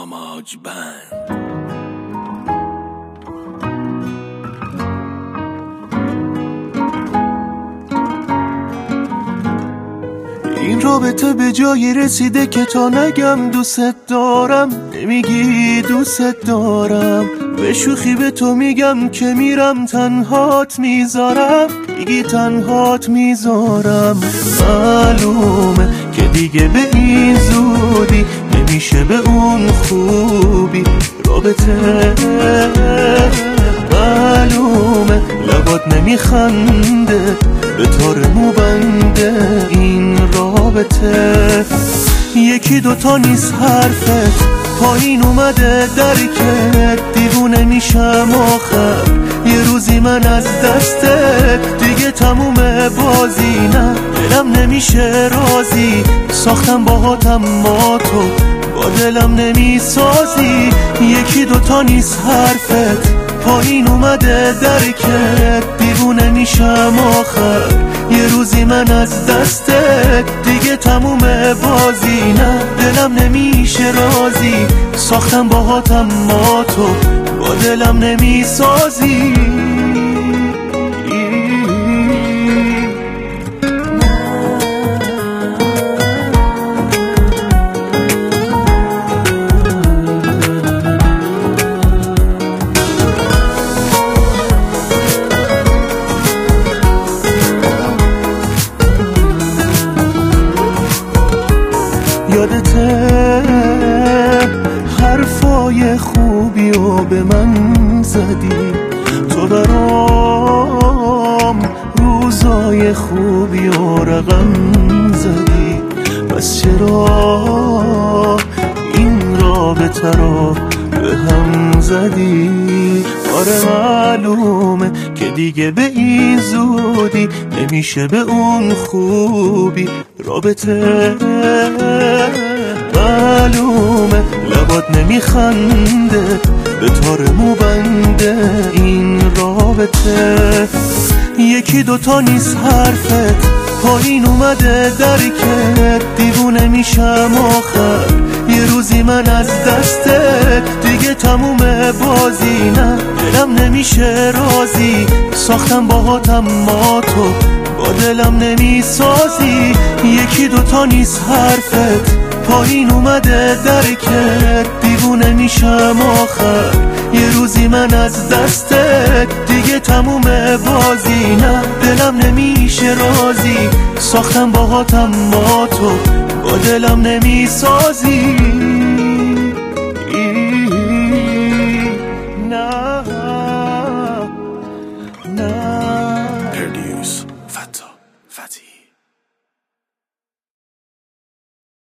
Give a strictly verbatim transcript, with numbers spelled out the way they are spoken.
آماج بند. این رابطه به جایی رسیده که تا نگم دوست دارم نمیگی دوست دارم. به شوخی به تو میگم که میرم تنهات میذارم، میگی تنهات میذارم. معلومه که دیگه به این زودی نمیشه به اون خوبی رابطه. معلومه لبات نمیخنده به طور موبنده این رابطه. یکی دوتا نیست حرفت پایین اومده درکت، دیوونه میشم آخر یه روزی من از دستت. دیگه تموم بازی نه دلم نمیشه رازی، ساختم باهاتم ما تو با دلم نمیسازی. یکی دوتا نیست حرفت پایین اومده درکت، دیوونه میشم آخر یه روزی من از دستت. دیگه تموم بازی نه دلم نمیشه رازی، ساختم باهاتم ما تو با دلم نمیسازی. یادته حرفای خوبی و به من زدی، تو برام روزای خوبی و رقم زدی. پس چرا این رابطه رو به هم زدی؟ آره معلومه که دیگه به این زودی نمیشه به اون خوبی رابطه. معلومه لبات نمیخنده به طور موبنده این رابطه. یکی دوتا نیست حرفت پایین اومده درکت، دیوونه میشم آخر یه روزی من از دستت. دیگه تموم بازی نه دلم نمیشه رازی، ساختم باهاتم ما تو با دلم نمیسازی. یکی دوتا نیست حرفت پایین اومده درکت، دیوونه میشم آخر یه روزی من از دستت. دیگه تموم بازی نه دلم نمیشه رازی، ساختم باهاتم ما تو با دلم نمیسازی. نه نه پردیوس فتا فتی.